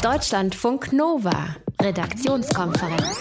Deutschlandfunk Nova, Redaktionskonferenz.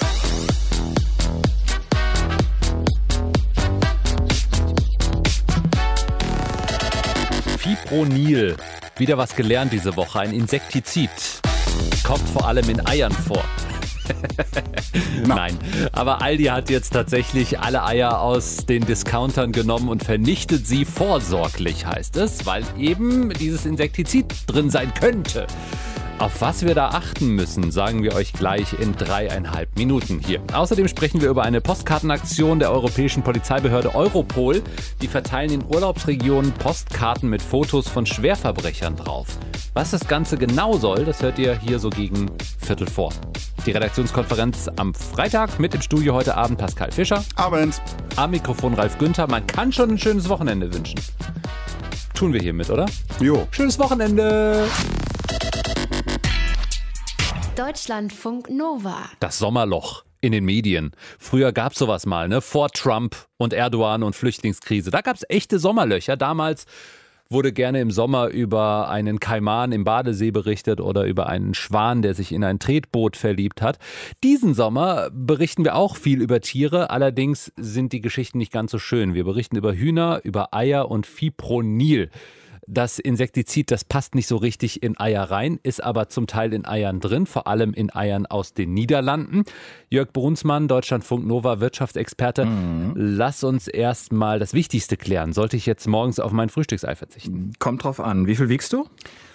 Fipronil. Wieder was gelernt diese Woche. Ein Insektizid. Kommt vor allem in Eiern vor. Nein, aber Aldi hat jetzt tatsächlich alle Eier aus den Discountern genommen und vernichtet sie vorsorglich, heißt es, weil eben dieses Insektizid drin sein könnte. Auf was wir da achten müssen, sagen wir euch gleich in 3,5 Minuten hier. Außerdem sprechen wir über eine Postkartenaktion der europäischen Polizeibehörde Europol. Die verteilen in Urlaubsregionen Postkarten mit Fotos von Schwerverbrechern drauf. Was das Ganze genau soll, das hört ihr hier so gegen 3:15. Die Redaktionskonferenz am Freitag mit im Studio heute Abend Pascal Fischer. Abend. Am Mikrofon Ralf Günther. Man kann schon ein schönes Wochenende wünschen. Tun wir hiermit, oder? Jo. Schönes Wochenende! Deutschlandfunk Nova. Das Sommerloch in den Medien. Früher gab es sowas mal, ne? Vor Trump und Erdogan und Flüchtlingskrise. Da gab es echte Sommerlöcher. Damals wurde gerne im Sommer über einen Kaiman im Badesee berichtet oder über einen Schwan, der sich in ein Tretboot verliebt hat. Diesen Sommer berichten wir auch viel über Tiere. Allerdings sind die Geschichten nicht ganz so schön. Wir berichten über Hühner, über Eier und Fipronil. Das Insektizid, das passt nicht so richtig in Eier rein, ist aber zum Teil in Eiern drin, vor allem in Eiern aus den Niederlanden. Jörg Brunsmann, Deutschlandfunk Nova Wirtschaftsexperte. Lass uns erst mal das Wichtigste klären. Sollte ich jetzt morgens auf mein Frühstücksei verzichten? Kommt drauf an. Wie viel wiegst du?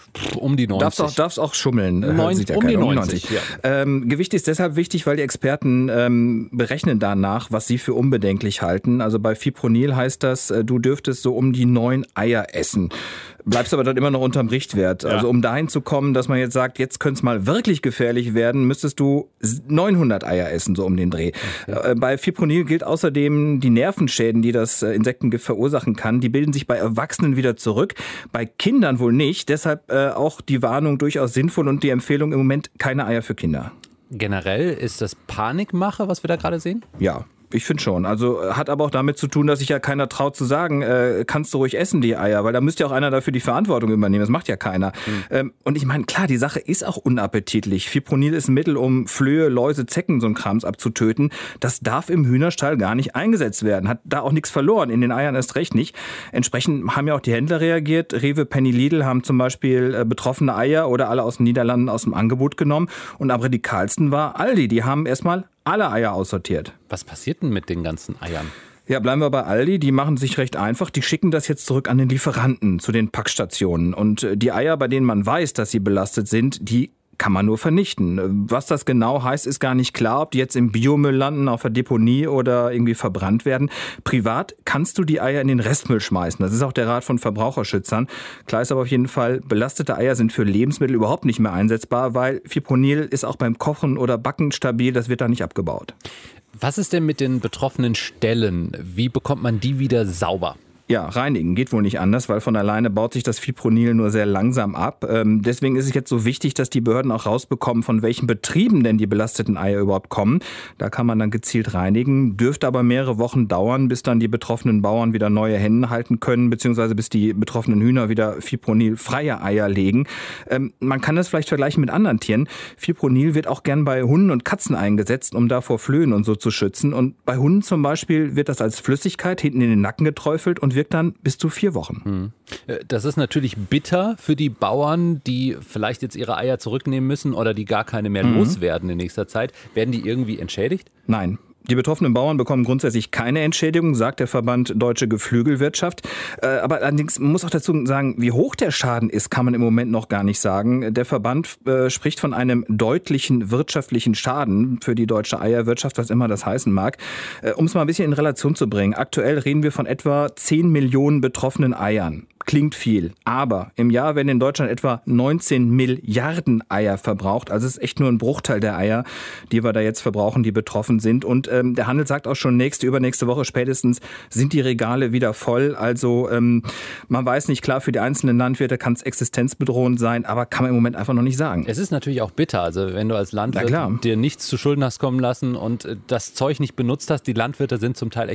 Um die 90. Darfst auch schummeln. Um die 90. Ja. Gewicht ist deshalb wichtig, weil die Experten berechnen danach, was sie für unbedenklich halten. Also bei Fipronil heißt das, du dürftest so um die 9 Eier essen. Bleibst aber dann immer noch unterm Richtwert. Ja. Also um dahin zu kommen, dass man jetzt sagt, jetzt könnte es mal wirklich gefährlich werden, müsstest du 900 Eier essen, so um den Dreh. Okay. Bei Fipronil gilt außerdem, die Nervenschäden, die das Insektengift verursachen kann, die bilden sich bei Erwachsenen wieder zurück, bei Kindern wohl nicht. Deshalb auch die Warnung durchaus sinnvoll und die Empfehlung im Moment keine Eier für Kinder. Generell ist das Panikmache, was wir da gerade sehen? Ja. Ich finde schon. Also hat aber auch damit zu tun, dass sich ja keiner traut zu sagen, kannst du ruhig essen, die Eier, weil da müsste ja auch einer dafür die Verantwortung übernehmen. Das macht ja keiner. Und ich meine, klar, die Sache ist auch unappetitlich. Fipronil ist ein Mittel, um Flöhe, Läuse, Zecken, so ein Krams abzutöten. Das darf im Hühnerstall gar nicht eingesetzt werden. Hat da auch nichts verloren, in den Eiern erst recht nicht. Entsprechend haben ja auch die Händler reagiert. Rewe, Penny, Lidl haben zum Beispiel betroffene Eier oder alle aus den Niederlanden aus dem Angebot genommen. Und am radikalsten war Aldi. Die haben erstmal alle Eier aussortiert. Was passiert denn mit den ganzen Eiern? Ja, bleiben wir bei Aldi. Die machen sich recht einfach. Die schicken das jetzt zurück an den Lieferanten, zu den Packstationen. Und die Eier, bei denen man weiß, dass sie belastet sind, die kann man nur vernichten. Was das genau heißt, ist gar nicht klar, ob die jetzt im Biomüll landen, auf der Deponie oder irgendwie verbrannt werden. Privat kannst du die Eier in den Restmüll schmeißen. Das ist auch der Rat von Verbraucherschützern. Klar ist aber auf jeden Fall, belastete Eier sind für Lebensmittel überhaupt nicht mehr einsetzbar, weil Fipronil ist auch beim Kochen oder Backen stabil, das wird da nicht abgebaut. Was ist denn mit den betroffenen Stellen? Wie bekommt man die wieder sauber? Ja, reinigen geht wohl nicht anders, weil von alleine baut sich das Fipronil nur sehr langsam ab. Deswegen ist es jetzt so wichtig, dass die Behörden auch rausbekommen, von welchen Betrieben denn die belasteten Eier überhaupt kommen. Da kann man dann gezielt reinigen. Dürfte aber mehrere Wochen dauern, bis dann die betroffenen Bauern wieder neue Hennen halten können, beziehungsweise bis die betroffenen Hühner wieder fipronilfreie Eier legen. Man kann das vielleicht vergleichen mit anderen Tieren. Fipronil wird auch gern bei Hunden und Katzen eingesetzt, um da vor Flöhen und so zu schützen. Und bei Hunden zum Beispiel wird das als Flüssigkeit hinten in den Nacken geträufelt und wirkt dann bis zu 4 Wochen. Das ist natürlich bitter für die Bauern, die vielleicht jetzt ihre Eier zurücknehmen müssen oder die gar keine mehr loswerden in nächster Zeit. Werden die irgendwie entschädigt? Nein. Die betroffenen Bauern bekommen grundsätzlich keine Entschädigung, sagt der Verband Deutsche Geflügelwirtschaft. Aber allerdings muss auch dazu sagen, wie hoch der Schaden ist, kann man im Moment noch gar nicht sagen. Der Verband spricht von einem deutlichen wirtschaftlichen Schaden für die deutsche Eierwirtschaft, was immer das heißen mag. Um es mal ein bisschen in Relation zu bringen. Aktuell reden wir von etwa 10 Millionen betroffenen Eiern. Klingt viel, aber im Jahr werden in Deutschland etwa 19 Milliarden Eier verbraucht. Also es ist echt nur ein Bruchteil der Eier, die wir da jetzt verbrauchen, die betroffen sind. Und der Handel sagt auch schon, übernächste Woche spätestens sind die Regale wieder voll. Also man weiß nicht, klar, für die einzelnen Landwirte kann es existenzbedrohend sein, aber kann man im Moment einfach noch nicht sagen. Es ist natürlich auch bitter, also wenn du als Landwirt dir nichts zu Schulden hast kommen lassen und das Zeug nicht benutzt hast, die Landwirte sind zum Teil echt sauer.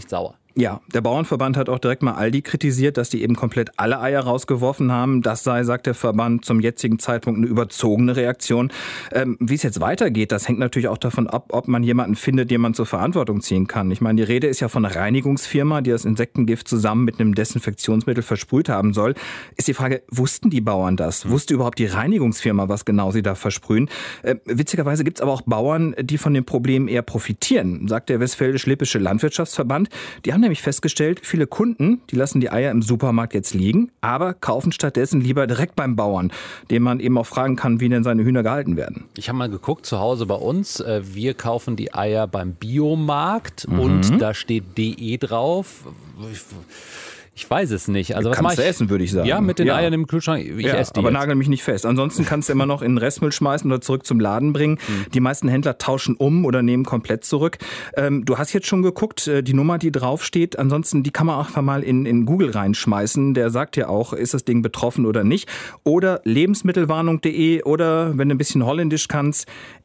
Ja, der Bauernverband hat auch direkt mal Aldi kritisiert, dass die eben komplett alle Eier rausgeworfen haben. Das sei, sagt der Verband, zum jetzigen Zeitpunkt eine überzogene Reaktion. Wie es jetzt weitergeht, das hängt natürlich auch davon ab, ob man jemanden findet, den man zur Verantwortung ziehen kann. Ich meine, die Rede ist ja von einer Reinigungsfirma, die das Insektengift zusammen mit einem Desinfektionsmittel versprüht haben soll. Ist die Frage, wussten die Bauern das? Wusste überhaupt die Reinigungsfirma, was genau sie da versprühen? Witzigerweise gibt es aber auch Bauern, die von dem Problem eher profitieren, sagt der Westfälisch-Lippische Landwirtschaftsverband. Die haben nämlich festgestellt, viele Kunden, die lassen die Eier im Supermarkt jetzt liegen, aber kaufen stattdessen lieber direkt beim Bauern, den man eben auch fragen kann, wie denn seine Hühner gehalten werden. Ich habe mal geguckt, zu Hause bei uns, wir kaufen die Eier beim Biomarkt und da steht DE drauf. Ich weiß es nicht. Also, was kannst du essen, würde ich sagen. Ja, mit den Eiern im Kühlschrank. Ich esse die aber jetzt. Nagel mich nicht fest. Ansonsten kannst du immer noch in den Restmüll schmeißen oder zurück zum Laden bringen. Die meisten Händler tauschen um oder nehmen komplett zurück. Du hast jetzt schon geguckt, die Nummer, die draufsteht. Ansonsten, die kann man auch einfach mal in Google reinschmeißen. Der sagt ja auch, ist das Ding betroffen oder nicht. Oder lebensmittelwarnung.de oder, wenn du ein bisschen Holländisch kannst,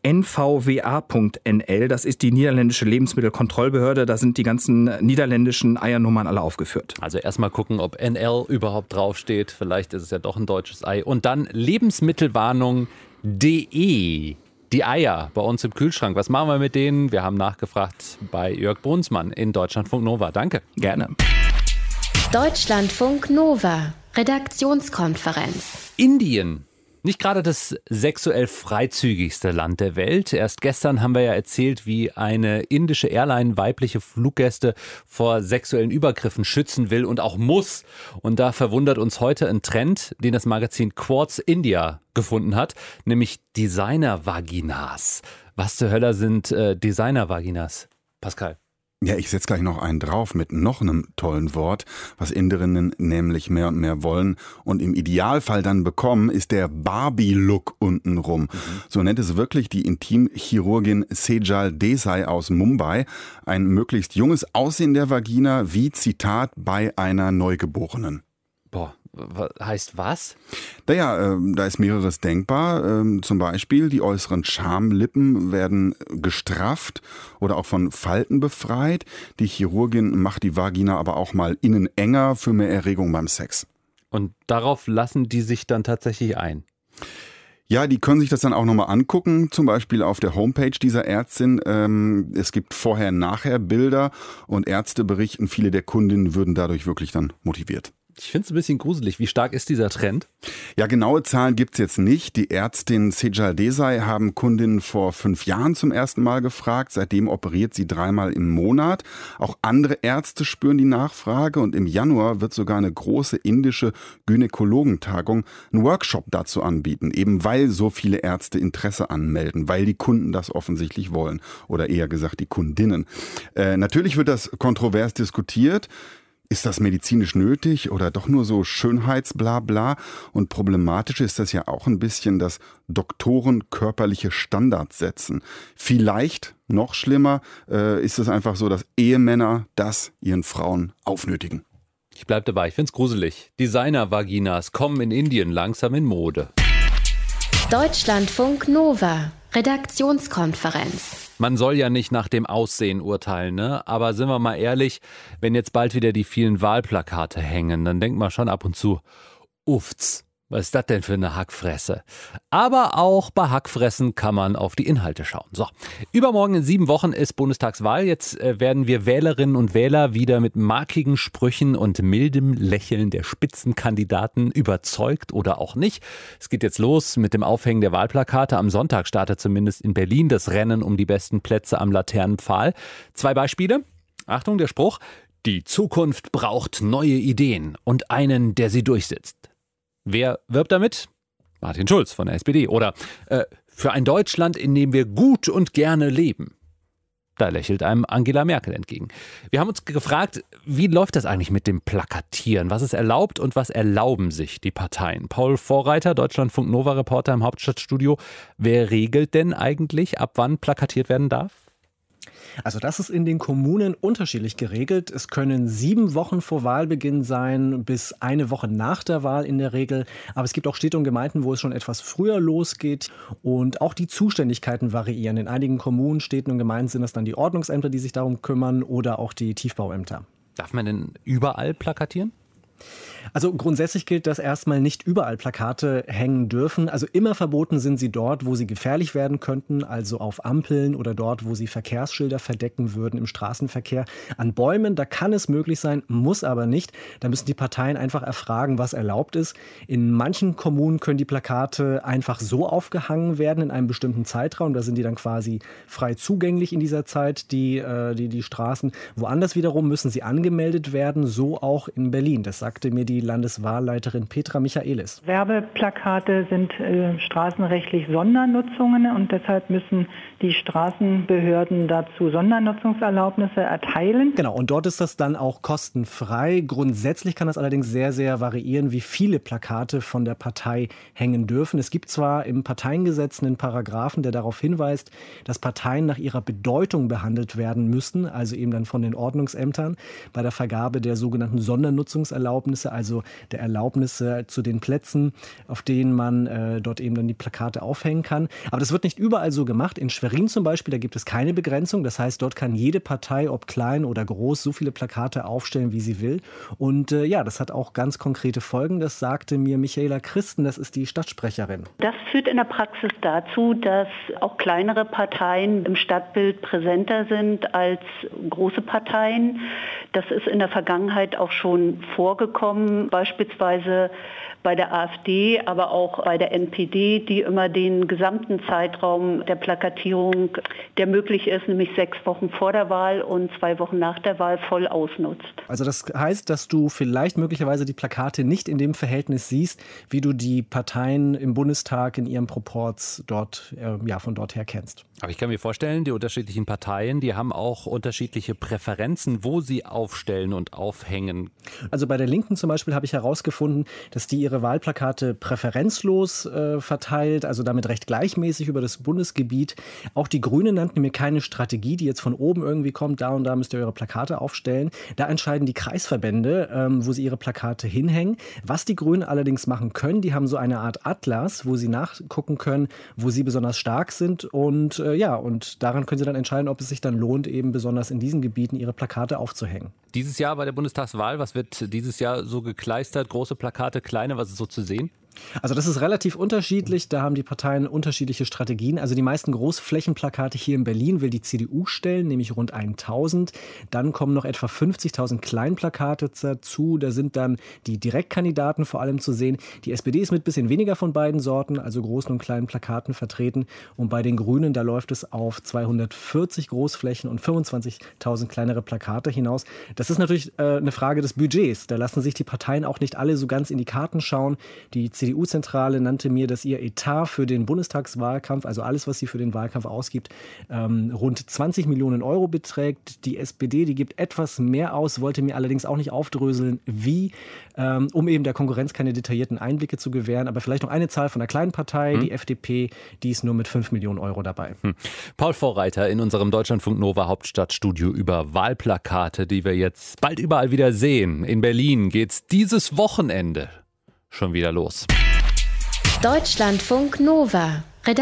nvwa.nl. Das ist die niederländische Lebensmittelkontrollbehörde. Da sind die ganzen niederländischen Eiernummern alle aufgeführt. Also erstmal gucken, ob NL überhaupt draufsteht. Vielleicht ist es ja doch ein deutsches Ei. Und dann lebensmittelwarnung.de. Die Eier bei uns im Kühlschrank. Was machen wir mit denen? Wir haben nachgefragt bei Jörg Brunsmann in Deutschlandfunk Nova. Danke. Gerne. Deutschlandfunk Nova. Redaktionskonferenz. Indien. Nicht gerade das sexuell freizügigste Land der Welt. Erst gestern haben wir ja erzählt, wie eine indische Airline weibliche Fluggäste vor sexuellen Übergriffen schützen will und auch muss. Und da verwundert uns heute ein Trend, den das Magazin Quartz India gefunden hat, nämlich Designer-Vaginas. Was zur Hölle sind Designer-Vaginas? Pascal. Ja, ich setze gleich noch einen drauf mit noch einem tollen Wort, was Inderinnen nämlich mehr und mehr wollen und im Idealfall dann bekommen, ist der Barbie-Look untenrum. So nennt es wirklich die Intimchirurgin Sejal Desai aus Mumbai. Ein möglichst junges Aussehen der Vagina wie, Zitat, bei einer Neugeborenen. Boah. Heißt was? Naja, da ist mehreres denkbar. Zum Beispiel die äußeren Schamlippen werden gestrafft oder auch von Falten befreit. Die Chirurgin macht die Vagina aber auch mal innen enger für mehr Erregung beim Sex. Und darauf lassen die sich dann tatsächlich ein? Ja, die können sich das dann auch nochmal angucken, zum Beispiel auf der Homepage dieser Ärztin. Es gibt Vorher-Nachher Bilder und Ärzte berichten, viele der Kundinnen würden dadurch wirklich dann motiviert. Ich finde es ein bisschen gruselig. Wie stark ist dieser Trend? Ja, genaue Zahlen gibt's jetzt nicht. Die Ärztin Sejal Desai haben Kundinnen vor 5 Jahren zum ersten Mal gefragt. Seitdem operiert sie 3-mal im Monat. Auch andere Ärzte spüren die Nachfrage. Und im Januar wird sogar eine große indische Gynäkologentagung einen Workshop dazu anbieten. Eben weil so viele Ärzte Interesse anmelden, weil die Kunden das offensichtlich wollen. Oder eher gesagt die Kundinnen. Natürlich wird das kontrovers diskutiert. Ist das medizinisch nötig oder doch nur so Schönheitsblabla? Und problematisch ist das ja auch ein bisschen, dass Doktoren körperliche Standards setzen. Vielleicht, noch schlimmer, ist es einfach so, dass Ehemänner das ihren Frauen aufnötigen. Ich bleib dabei, ich find's gruselig. Designer-Vaginas kommen in Indien langsam in Mode. Deutschlandfunk Nova. Redaktionskonferenz. Man soll ja nicht nach dem Aussehen urteilen, ne? Aber sind wir mal ehrlich, wenn jetzt bald wieder die vielen Wahlplakate hängen, dann denkt man schon ab und zu, uffts, was ist das denn für eine Hackfresse? Aber auch bei Hackfressen kann man auf die Inhalte schauen. So, übermorgen in 7 Wochen ist Bundestagswahl. Jetzt werden wir Wählerinnen und Wähler wieder mit markigen Sprüchen und mildem Lächeln der Spitzenkandidaten überzeugt oder auch nicht. Es geht jetzt los mit dem Aufhängen der Wahlplakate. Am Sonntag startet zumindest in Berlin das Rennen um die besten Plätze am Laternenpfahl. 2 Beispiele. Achtung, der Spruch: Die Zukunft braucht neue Ideen und einen, der sie durchsetzt. Wer wirbt damit? Martin Schulz von der SPD. Oder für ein Deutschland, in dem wir gut und gerne leben. Da lächelt einem Angela Merkel entgegen. Wir haben uns gefragt, wie läuft das eigentlich mit dem Plakatieren? Was ist erlaubt und was erlauben sich die Parteien? Paul Vorreiter, Deutschlandfunk Nova-Reporter im Hauptstadtstudio. Wer regelt denn eigentlich, ab wann plakatiert werden darf? Also das ist in den Kommunen unterschiedlich geregelt. Es können 7 Wochen vor Wahlbeginn sein, bis 1 Woche nach der Wahl in der Regel. Aber es gibt auch Städte und Gemeinden, wo es schon etwas früher losgeht. Und auch die Zuständigkeiten variieren. In einigen Kommunen, Städten und Gemeinden sind es dann die Ordnungsämter, die sich darum kümmern, oder auch die Tiefbauämter. Darf man denn überall plakatieren? Also grundsätzlich gilt, dass erstmal nicht überall Plakate hängen dürfen. Also immer verboten sind sie dort, wo sie gefährlich werden könnten, also auf Ampeln oder dort, wo sie Verkehrsschilder verdecken würden im Straßenverkehr. An Bäumen, da kann es möglich sein, muss aber nicht. Da müssen die Parteien einfach erfragen, was erlaubt ist. In manchen Kommunen können die Plakate einfach so aufgehangen werden in einem bestimmten Zeitraum. Da sind die dann quasi frei zugänglich in dieser Zeit, die Straßen. Woanders wiederum müssen sie angemeldet werden, so auch in Berlin. Das sagte mir die Landeswahlleiterin Petra Michaelis. Werbeplakate sind straßenrechtlich Sondernutzungen und deshalb müssen die Straßenbehörden dazu Sondernutzungserlaubnisse erteilen. Genau, und dort ist das dann auch kostenfrei. Grundsätzlich kann das allerdings sehr, sehr variieren, wie viele Plakate von der Partei hängen dürfen. Es gibt zwar im Parteiengesetz einen Paragraphen, der darauf hinweist, dass Parteien nach ihrer Bedeutung behandelt werden müssen, also eben dann von den Ordnungsämtern bei der Vergabe der sogenannten Sondernutzungserlaubnisse, also der Erlaubnisse zu den Plätzen, auf denen man dort eben dann die Plakate aufhängen kann. Aber das wird nicht überall so gemacht. In Schwerin zum Beispiel, da gibt es keine Begrenzung. Das heißt, dort kann jede Partei, ob klein oder groß, so viele Plakate aufstellen, wie sie will. Und das hat auch ganz konkrete Folgen. Das sagte mir Michaela Christen, das ist die Stadtsprecherin. Das führt in der Praxis dazu, dass auch kleinere Parteien im Stadtbild präsenter sind als große Parteien. Das ist in der Vergangenheit auch schon vorgekommen, beispielsweise bei der AfD, aber auch bei der NPD, die immer den gesamten Zeitraum der Plakatierung, der möglich ist, nämlich 6 Wochen vor der Wahl und 2 Wochen nach der Wahl, voll ausnutzt. Also das heißt, dass du vielleicht möglicherweise die Plakate nicht in dem Verhältnis siehst, wie du die Parteien im Bundestag in ihrem Proporz dort, von dort her kennst. Aber ich kann mir vorstellen, die unterschiedlichen Parteien, die haben auch unterschiedliche Präferenzen, wo sie aufstellen und aufhängen. Also bei der Linken zum Beispiel habe ich herausgefunden, dass die ihre Wahlplakate präferenzlos verteilt, also damit recht gleichmäßig über das Bundesgebiet. Auch die Grünen nannten mir keine Strategie, die jetzt von oben irgendwie kommt, da und da müsst ihr eure Plakate aufstellen. Da entscheiden die Kreisverbände, wo sie ihre Plakate hinhängen. Was die Grünen allerdings machen können, die haben so eine Art Atlas, wo sie nachgucken können, wo sie besonders stark sind und daran können sie dann entscheiden, ob es sich dann lohnt, eben besonders in diesen Gebieten ihre Plakate aufzuhängen. Dieses Jahr bei der Bundestagswahl, was wird dieses Jahr so gekleistert? Große Plakate, kleine, was ist so zu sehen? Also das ist relativ unterschiedlich, da haben die Parteien unterschiedliche Strategien. Also die meisten Großflächenplakate hier in Berlin will die CDU stellen, nämlich rund 1000. Dann kommen noch etwa 50.000 Kleinplakate dazu, da sind dann die Direktkandidaten vor allem zu sehen. Die SPD ist mit ein bisschen weniger von beiden Sorten, also großen und kleinen Plakaten vertreten. Und bei den Grünen, da läuft es auf 240 Großflächen und 25.000 kleinere Plakate hinaus. Das ist natürlich eine Frage des Budgets. Da lassen sich die Parteien auch nicht alle so ganz in die Karten schauen. Die CDU-Zentrale nannte mir, dass ihr Etat für den Bundestagswahlkampf, also alles, was sie für den Wahlkampf ausgibt, rund 20 Millionen Euro beträgt. Die SPD, die gibt etwas mehr aus, wollte mir allerdings auch nicht aufdröseln, wie, um eben der Konkurrenz keine detaillierten Einblicke zu gewähren. Aber vielleicht noch eine Zahl von einer kleinen Partei, die FDP, die ist nur mit 5 Millionen Euro dabei. Paul Vorreiter in unserem Deutschlandfunk Nova Hauptstadtstudio über Wahlplakate, die wir jetzt bald überall wieder sehen. In Berlin geht's dieses Wochenende schon wieder los. Deutschlandfunk Nova,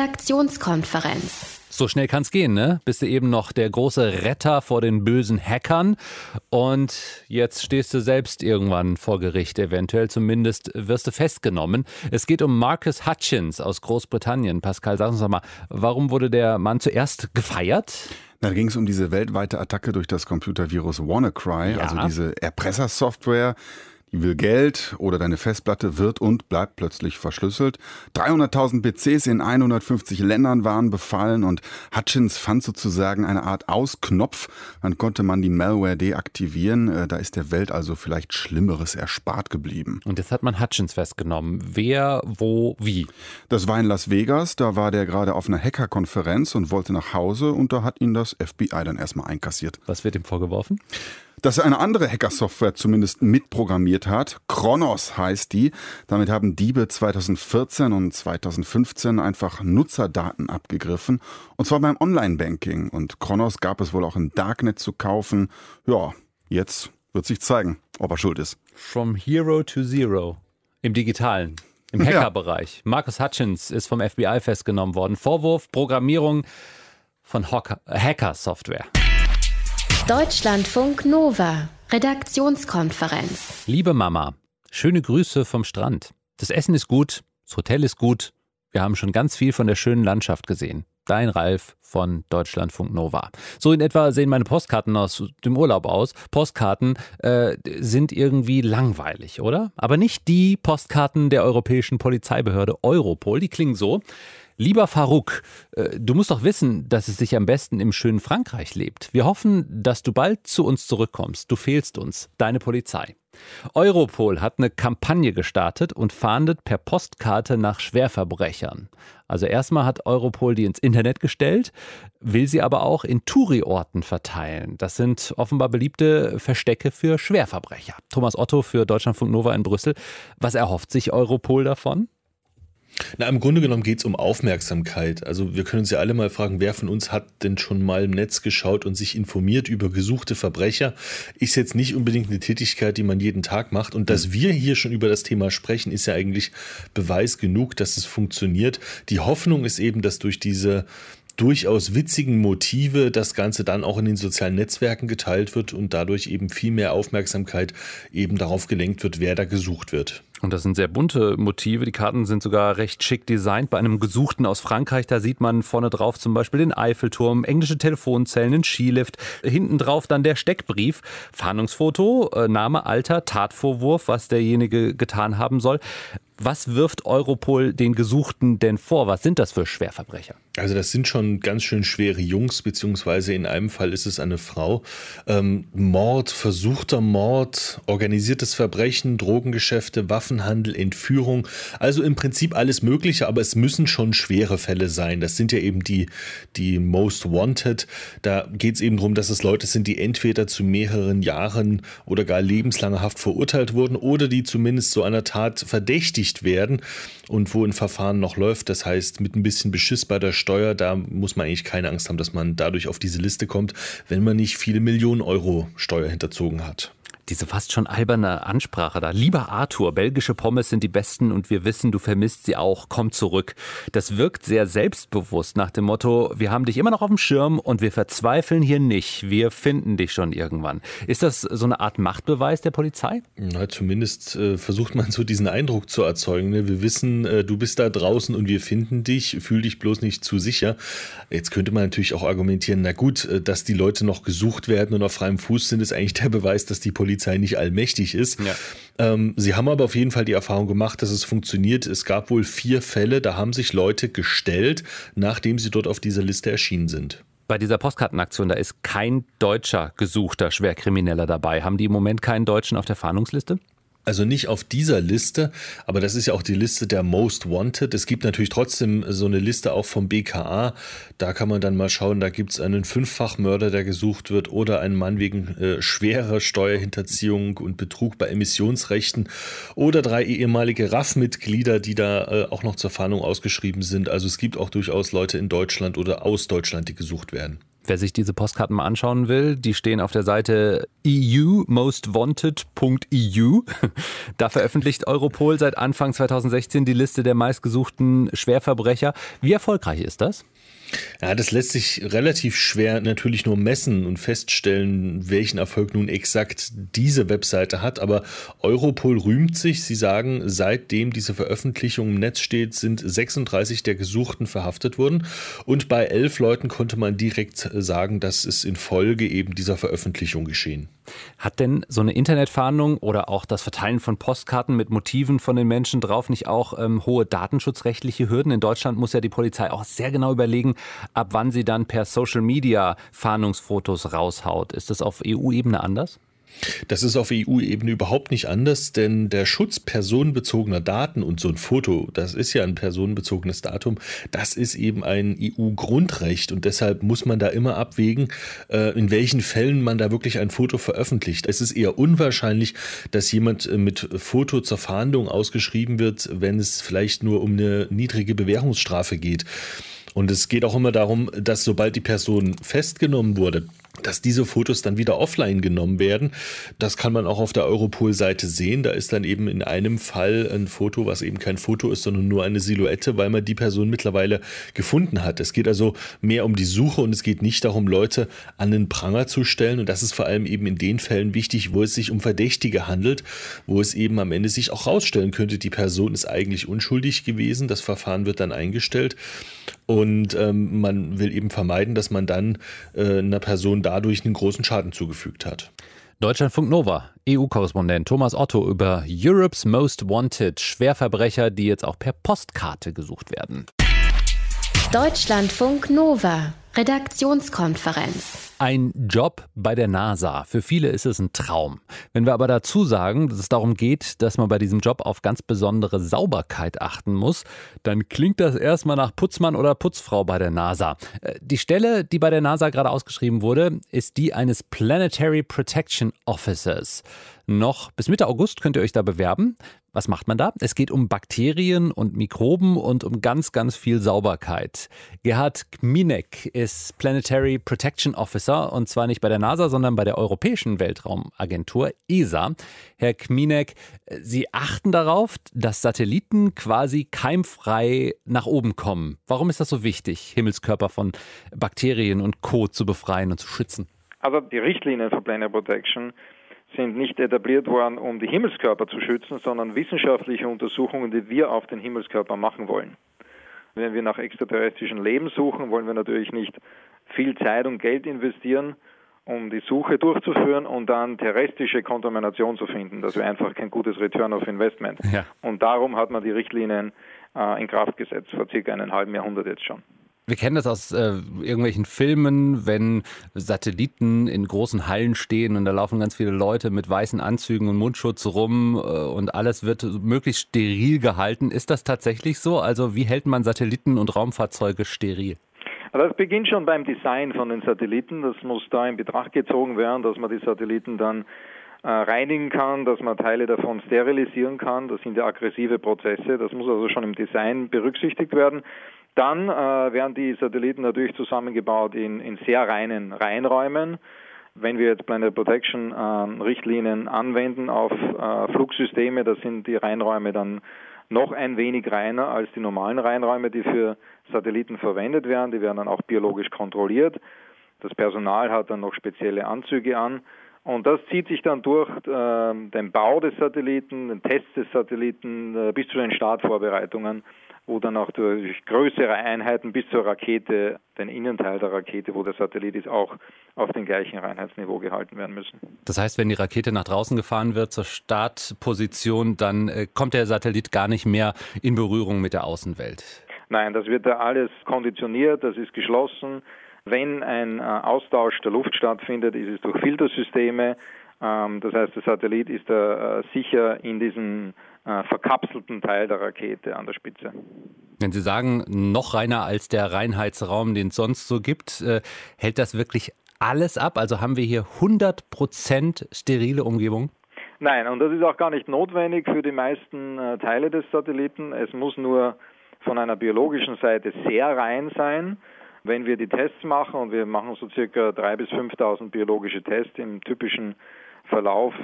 Redaktionskonferenz. So schnell kann's gehen, ne? Bist du eben noch der große Retter vor den bösen Hackern und jetzt stehst du selbst irgendwann vor Gericht, eventuell zumindest wirst du festgenommen. Es geht um Marcus Hutchins aus Großbritannien. Pascal, sag uns doch mal, warum wurde der Mann zuerst gefeiert? Da ging es um diese weltweite Attacke durch das Computervirus WannaCry, also diese Erpressersoftware. Die will Geld oder deine Festplatte wird und bleibt plötzlich verschlüsselt. 300.000 PCs in 150 Ländern waren befallen und Hutchins fand sozusagen eine Art Ausknopf. Dann konnte man die Malware deaktivieren. Da ist der Welt also vielleicht Schlimmeres erspart geblieben. Und jetzt hat man Hutchins festgenommen. Wer, wo, wie? Das war in Las Vegas. Da war der gerade auf einer Hackerkonferenz und wollte nach Hause und da hat ihn das FBI dann erstmal einkassiert. Was wird ihm vorgeworfen? Dass er eine andere Hackersoftware zumindest mitprogrammiert hat. Kronos heißt die. Damit haben Diebe 2014 und 2015 einfach Nutzerdaten abgegriffen. Und zwar beim Online-Banking. Und Kronos gab es wohl auch im Darknet zu kaufen. Ja, jetzt wird sich zeigen, ob er schuld ist. From Hero to Zero. Im Digitalen. Im Hackerbereich. Marcus Hutchins ist vom FBI festgenommen worden. Vorwurf, Programmierung von Hackersoftware. Deutschlandfunk Nova, Redaktionskonferenz. Liebe Mama, schöne Grüße vom Strand. Das Essen ist gut, das Hotel ist gut. Wir haben schon ganz viel von der schönen Landschaft gesehen. Dein Ralf von Deutschlandfunk Nova. So in etwa sehen meine Postkarten aus dem Urlaub aus. Postkarten sind irgendwie langweilig, oder? Aber nicht die Postkarten der Europäischen Polizeibehörde Europol. Die klingen so. Lieber Farouk, du musst doch wissen, dass es sich am besten im schönen Frankreich lebt. Wir hoffen, dass du bald zu uns zurückkommst. Du fehlst uns, deine Polizei. Europol hat eine Kampagne gestartet und fahndet per Postkarte nach Schwerverbrechern. Also erstmal hat Europol die ins Internet gestellt, will sie aber auch in Touri-Orten verteilen. Das sind offenbar beliebte Verstecke für Schwerverbrecher. Thomas Otto für Deutschlandfunk Nova in Brüssel. Was erhofft sich Europol davon? Na, im Grunde genommen geht es um Aufmerksamkeit. Also wir können uns ja alle mal fragen, wer von uns hat denn schon mal im Netz geschaut und sich informiert über gesuchte Verbrecher? Ist jetzt nicht unbedingt eine Tätigkeit, die man jeden Tag macht. Und dass wir hier schon über das Thema sprechen, ist ja eigentlich Beweis genug, dass es funktioniert. Die Hoffnung ist eben, dass durch diese durchaus witzigen Motive das Ganze dann auch in den sozialen Netzwerken geteilt wird und dadurch eben viel mehr Aufmerksamkeit eben darauf gelenkt wird, wer da gesucht wird. Und das sind sehr bunte Motive. Die Karten sind sogar recht schick designt. Bei einem Gesuchten aus Frankreich, da sieht man vorne drauf zum Beispiel den Eiffelturm, englische Telefonzellen, einen Skilift. Hinten drauf dann der Steckbrief, Fahndungsfoto, Name, Alter, Tatvorwurf, was derjenige getan haben soll. Was wirft Europol den Gesuchten denn vor? Was sind das für Schwerverbrecher? Also das sind schon ganz schön schwere Jungs, beziehungsweise in einem Fall ist es eine Frau. Mord, versuchter Mord, organisiertes Verbrechen, Drogengeschäfte, Waffenhandel, Entführung. Also im Prinzip alles Mögliche, aber es müssen schon schwere Fälle sein. Das sind ja eben die Most Wanted. Da geht es eben darum, dass es Leute sind, die entweder zu mehreren Jahren oder gar lebenslanger Haft verurteilt wurden oder die zumindest so einer Tat verdächtigt werden und wo ein Verfahren noch läuft. Das heißt, mit ein bisschen Beschiss bei der Steuer, da muss man eigentlich keine Angst haben, dass man dadurch auf diese Liste kommt, wenn man nicht viele Millionen Euro Steuer hinterzogen hat. Diese fast schon alberne Ansprache da. Lieber Arthur, belgische Pommes sind die besten und wir wissen, du vermisst sie auch. Komm zurück. Das wirkt sehr selbstbewusst nach dem Motto, wir haben dich immer noch auf dem Schirm und wir verzweifeln hier nicht. Wir finden dich schon irgendwann. Ist das so eine Art Machtbeweis der Polizei? Na, zumindest versucht man so diesen Eindruck zu erzeugen. Ne? Wir wissen, du bist da draußen und wir finden dich. Fühl dich bloß nicht zu sicher. Jetzt könnte man natürlich auch argumentieren, na gut, dass die Leute noch gesucht werden und auf freiem Fuß sind, ist eigentlich der Beweis, dass die Polizei nicht allmächtig ist. Ja. Sie haben aber auf jeden Fall die Erfahrung gemacht, dass es funktioniert. Es gab wohl 4 Fälle, da haben sich Leute gestellt, nachdem sie dort auf dieser Liste erschienen sind. Bei dieser Postkartenaktion, da ist kein deutscher gesuchter Schwerkrimineller dabei. Haben die im Moment keinen Deutschen auf der Fahndungsliste? Also nicht auf dieser Liste, aber das ist ja auch die Liste der Most Wanted. Es gibt natürlich trotzdem so eine Liste auch vom BKA. Da kann man dann mal schauen, da gibt es einen 5-fach-Mörder, der gesucht wird oder einen Mann wegen schwerer Steuerhinterziehung und Betrug bei Emissionsrechten oder 3 ehemalige RAF-Mitglieder, die da auch noch zur Fahndung ausgeschrieben sind. Also es gibt auch durchaus Leute in Deutschland oder aus Deutschland, die gesucht werden. Wer sich diese Postkarten mal anschauen will, die stehen auf der Seite eumostwanted.eu. Da veröffentlicht Europol seit Anfang 2016 die Liste der meistgesuchten Schwerverbrecher. Wie erfolgreich ist das? Ja, das lässt sich relativ schwer natürlich nur messen und feststellen, welchen Erfolg nun exakt diese Webseite hat. Aber Europol rühmt sich. Sie sagen, seitdem diese Veröffentlichung im Netz steht, sind 36 der Gesuchten verhaftet worden. Und bei 11 Leuten konnte man direkt sagen, das ist in Folge eben dieser Veröffentlichung geschehen. Hat denn so eine Internetfahndung oder auch das Verteilen von Postkarten mit Motiven von den Menschen drauf nicht auch hohe datenschutzrechtliche Hürden? In Deutschland muss ja die Polizei auch sehr genau überlegen, ab wann sie dann per Social Media Fahndungsfotos raushaut. Ist das auf EU-Ebene anders? Das ist auf EU-Ebene überhaupt nicht anders, denn der Schutz personenbezogener Daten und so ein Foto, das ist ja ein personenbezogenes Datum, das ist eben ein EU-Grundrecht und deshalb muss man da immer abwägen, in welchen Fällen man da wirklich ein Foto veröffentlicht. Es ist eher unwahrscheinlich, dass jemand mit Foto zur Fahndung ausgeschrieben wird, wenn es vielleicht nur um eine niedrige Bewährungsstrafe geht. Und es geht auch immer darum, dass sobald die Person festgenommen wurde, dass diese Fotos dann wieder offline genommen werden. Das kann man auch auf der Europol-Seite sehen. Da ist dann eben in einem Fall ein Foto, was eben kein Foto ist, sondern nur eine Silhouette, weil man die Person mittlerweile gefunden hat. Es geht also mehr um die Suche und es geht nicht darum, Leute an den Pranger zu stellen. Und das ist vor allem eben in den Fällen wichtig, wo es sich um Verdächtige handelt, wo es eben am Ende sich auch rausstellen könnte, die Person ist eigentlich unschuldig gewesen. Das Verfahren wird dann eingestellt. Und man will eben vermeiden, dass man dann einer Person dadurch einen großen Schaden zugefügt hat. Deutschlandfunk Nova, EU-Korrespondent Thomas Otto über Europe's Most Wanted, Schwerverbrecher, die jetzt auch per Postkarte gesucht werden. Deutschlandfunk Nova, Redaktionskonferenz. Ein Job bei der NASA. Für viele ist es ein Traum. Wenn wir aber dazu sagen, dass es darum geht, dass man bei diesem Job auf ganz besondere Sauberkeit achten muss, dann klingt das erstmal nach Putzmann oder Putzfrau bei der NASA. Die Stelle, die bei der NASA gerade ausgeschrieben wurde, ist die eines Planetary Protection Officers. Noch bis Mitte August könnt ihr euch da bewerben. Was macht man da? Es geht um Bakterien und Mikroben und um ganz, ganz viel Sauberkeit. Gerhard Kminek ist Planetary Protection Officer und zwar nicht bei der NASA, sondern bei der Europäischen Weltraumagentur ESA. Herr Kminek, Sie achten darauf, dass Satelliten quasi keimfrei nach oben kommen. Warum ist das so wichtig, Himmelskörper von Bakterien und Co. zu befreien und zu schützen? Also die Richtlinien für Planetary Protection sind nicht etabliert worden, um die Himmelskörper zu schützen, sondern wissenschaftliche Untersuchungen, die wir auf den Himmelskörper machen wollen. Wenn wir nach extraterrestrischem Leben suchen, wollen wir natürlich nicht viel Zeit und Geld investieren, um die Suche durchzuführen und dann terrestrische Kontamination zu finden. Das wäre einfach kein gutes Return of Investment. Ja. Und darum hat man die Richtlinien in Kraft gesetzt, vor circa einem halben Jahrhundert jetzt schon. Wir kennen das aus irgendwelchen Filmen, wenn Satelliten in großen Hallen stehen und da laufen ganz viele Leute mit weißen Anzügen und Mundschutz rum und alles wird möglichst steril gehalten. Ist das tatsächlich so? Also wie hält man Satelliten und Raumfahrzeuge steril? Das beginnt schon beim Design von den Satelliten. Das muss da in Betracht gezogen werden, dass man die Satelliten dann reinigen kann, dass man Teile davon sterilisieren kann. Das sind ja aggressive Prozesse. Das muss also schon im Design berücksichtigt werden. Dann werden die Satelliten natürlich zusammengebaut in sehr reinen Reinräumen. Wenn wir jetzt Planetary Protection Richtlinien anwenden auf Flugsysteme, da sind die Reinräume dann noch ein wenig reiner als die normalen Reinräume, die für Satelliten verwendet werden. Die werden dann auch biologisch kontrolliert. Das Personal hat dann noch spezielle Anzüge an. Und das zieht sich dann durch den Bau des Satelliten, den Test des Satelliten bis zu den Startvorbereitungen, wo dann auch durch größere Einheiten bis zur Rakete, den Innenteil der Rakete, wo der Satellit ist, auch auf dem gleichen Reinheitsniveau gehalten werden müssen. Das heißt, wenn die Rakete nach draußen gefahren wird zur Startposition, dann kommt der Satellit gar nicht mehr in Berührung mit der Außenwelt? Nein, das wird da alles konditioniert, das ist geschlossen. Wenn ein Austausch der Luft stattfindet, ist es durch Filtersysteme. Das heißt, der Satellit ist sicher in diesem verkapselten Teil der Rakete an der Spitze. Wenn Sie sagen, noch reiner als der Reinheitsraum, den es sonst so gibt, hält das wirklich alles ab? Also haben wir hier 100% sterile Umgebung? Nein, und das ist auch gar nicht notwendig für die meisten Teile des Satelliten. Es muss nur von einer biologischen Seite sehr rein sein. Wenn wir die Tests machen, und wir machen so circa 3.000 bis 5.000 biologische Tests im typischen Verlauf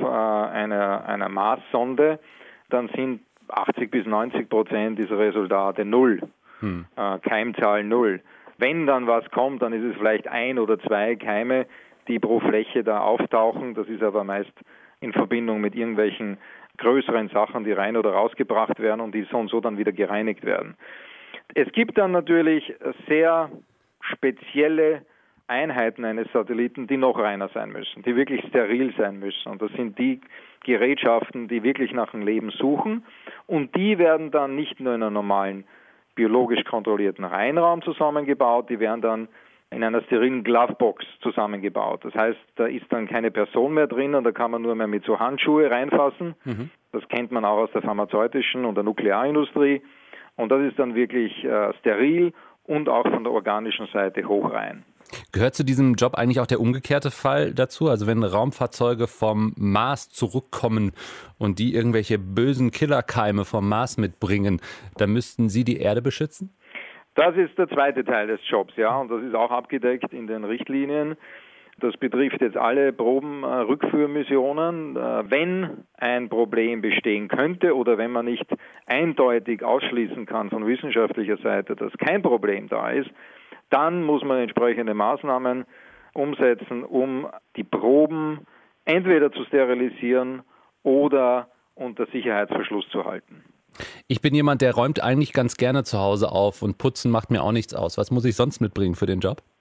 einer Marssonde, dann sind 80 bis 90% dieser Resultate null, Keimzahl null. Wenn dann was kommt, dann ist es vielleicht 1 oder 2 Keime, die pro Fläche da auftauchen. Das ist aber meist in Verbindung mit irgendwelchen größeren Sachen, die rein oder rausgebracht werden und die so und so dann wieder gereinigt werden. Es gibt dann natürlich sehr spezielle Einheiten eines Satelliten, die noch reiner sein müssen, die wirklich steril sein müssen. Und das sind die Gerätschaften, die wirklich nach dem Leben suchen. Und die werden dann nicht nur in einem normalen biologisch kontrollierten Reinraum zusammengebaut, die werden dann in einer sterilen Glovebox zusammengebaut. Das heißt, da ist dann keine Person mehr drin und da kann man nur mehr mit so Handschuhe reinfassen. Das kennt man auch aus der pharmazeutischen und der Nuklearindustrie. Und das ist dann wirklich steril und auch von der organischen Seite hochrein. Gehört zu diesem Job eigentlich auch der umgekehrte Fall dazu? Also wenn Raumfahrzeuge vom Mars zurückkommen und die irgendwelche bösen Killerkeime vom Mars mitbringen, dann müssten Sie die Erde beschützen? Das ist der zweite Teil des Jobs, ja, und das ist auch abgedeckt in den Richtlinien. Das betrifft jetzt alle Probenrückführmissionen. Wenn ein Problem bestehen könnte oder wenn man nicht eindeutig ausschließen kann von wissenschaftlicher Seite, dass kein Problem da ist, dann muss man entsprechende Maßnahmen umsetzen, um die Proben entweder zu sterilisieren oder unter Sicherheitsverschluss zu halten. Ich bin jemand, der räumt eigentlich ganz gerne zu Hause auf und putzen macht mir auch nichts aus. Was muss ich sonst mitbringen für den Job?